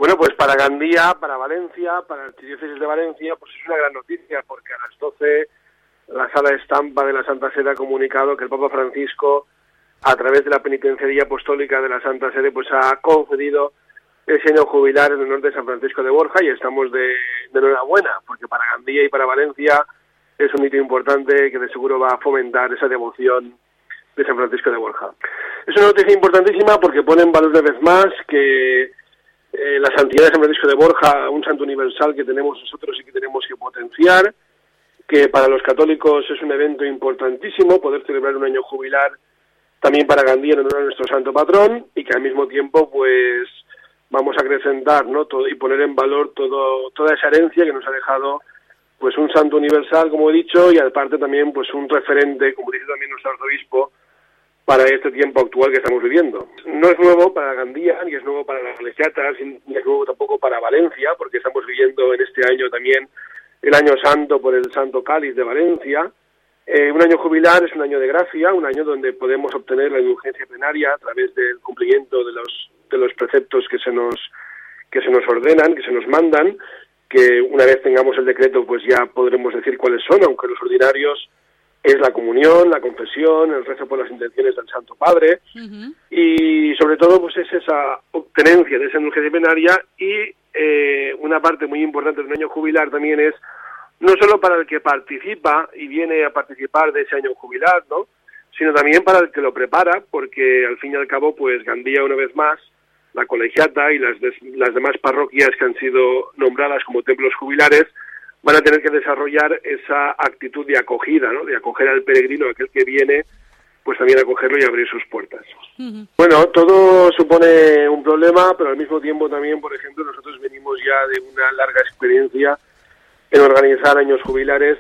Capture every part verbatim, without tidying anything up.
Bueno, pues para Gandía, para Valencia, para la Archidiócesis de Valencia, pues es una gran noticia, porque a las doce la Sala de Estampa de la Santa Sede ha comunicado que el Papa Francisco, a través de la Penitenciaría Apostólica de la Santa Sede, pues ha concedido ese año jubilar en honor de San Francisco de Borja, y estamos de, de enhorabuena, porque para Gandía y para Valencia es un hito importante que de seguro va a fomentar esa devoción de San Francisco de Borja. Es una noticia importantísima porque pone en valor una vez más que eh, la santidad de San Francisco de Borja, un santo universal que tenemos nosotros y que tenemos que potenciar, que para los católicos es un evento importantísimo poder celebrar un año jubilar también para Gandía en honor a nuestro santo patrón, y que al mismo tiempo pues vamos a acrecentar, ¿no?, todo, y poner en valor todo toda esa herencia que nos ha dejado pues un santo universal, como he dicho, y aparte también pues un referente, como dice también nuestro arzobispo, para este tiempo actual que estamos viviendo. No es nuevo para Gandía, ni es nuevo para las colegiatas, ni es nuevo tampoco para Valencia, porque estamos viviendo en este año también el año santo por el Santo Cáliz de Valencia. Eh, un año jubilar es un año de gracia, un año donde podemos obtener la indulgencia plenaria a través del cumplimiento de los de los preceptos que se nos que se nos ordenan, que se nos mandan, que una vez tengamos el decreto pues ya podremos decir cuáles son, aunque los ordinarios es la comunión, la confesión, el rezo por las intenciones del Santo Padre, uh-huh. y sobre todo pues es esa obtenencia de esa indulgencia plenaria. Y eh, una parte muy importante de un año jubilar también es no solo para el que participa y viene a participar de ese año jubilar, ¿no?, sino también para el que lo prepara, porque al fin y al cabo pues Gandía, una vez más, la colegiata y las, des, las demás parroquias que han sido nombradas como templos jubilares van a tener que desarrollar esa actitud de acogida, ¿no?, de acoger al peregrino, aquel que viene, pues también acogerlo y abrir sus puertas. Uh-huh. Bueno, todo supone un problema, pero al mismo tiempo también, por ejemplo, nosotros venimos ya de una larga experiencia en organizar años jubilares,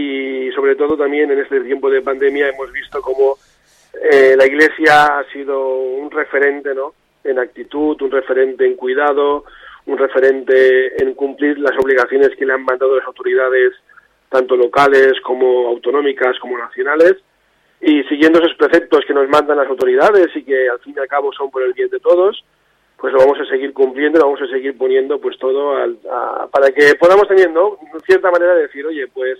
y sobre todo también en este tiempo de pandemia hemos visto cómo eh, la Iglesia ha sido un referente, ¿no?, en actitud, un referente en cuidado, un referente en cumplir las obligaciones que le han mandado las autoridades, tanto locales como autonómicas como nacionales, y siguiendo esos preceptos que nos mandan las autoridades y que al fin y al cabo son por el bien de todos, pues lo vamos a seguir cumpliendo, lo vamos a seguir poniendo pues todo al, a, para que podamos también, ¿no?, de cierta manera decir, oye, pues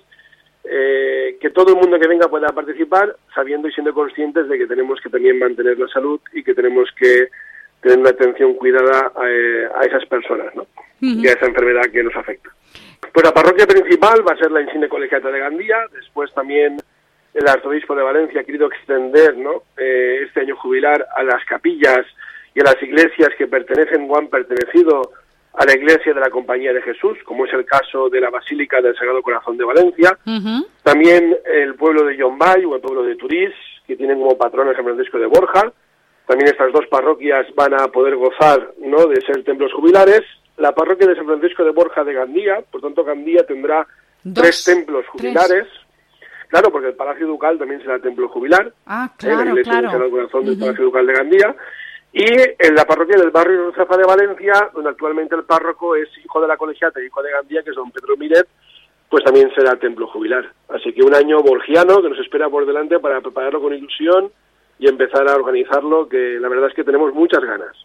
eh, que todo el mundo que venga pueda participar, sabiendo y siendo conscientes de que tenemos que también mantener la salud y que tenemos que tener una atención cuidada a, a esas personas, ¿no?, uh-huh. y a esa enfermedad que nos afecta. Pues la parroquia principal va a ser la Insigne Colegiata de Gandía. Después también el arzobispo de Valencia ha querido extender, ¿no?, eh, este año jubilar a las capillas y a las iglesias que pertenecen o han pertenecido a la Iglesia de la Compañía de Jesús, como es el caso de la Basílica del Sagrado Corazón de Valencia. Uh-huh. También el pueblo de Llombay o el pueblo de Turís, que tienen como patrón a San Francisco de Borja. También estas dos parroquias van a poder gozar, ¿no?, de ser templos jubilares. La parroquia de San Francisco de Borja de Gandía, por tanto Gandía tendrá dos, tres templos jubilares. Tres. Claro, porque el Palacio Ducal también será templo jubilar. Ah, claro, ¿eh? La Iglesia del Sagrado Corazón uh-huh. del Palacio Ducal de Gandía. Y en la parroquia del barrio Ruzafa de Valencia, donde actualmente el párroco es hijo de la colegiata y hijo de Gandía, que es don Pedro Miret, pues también será templo jubilar. Así que un año borgiano que nos espera por delante para prepararlo con ilusión y empezar a organizarlo, que la verdad es que tenemos muchas ganas.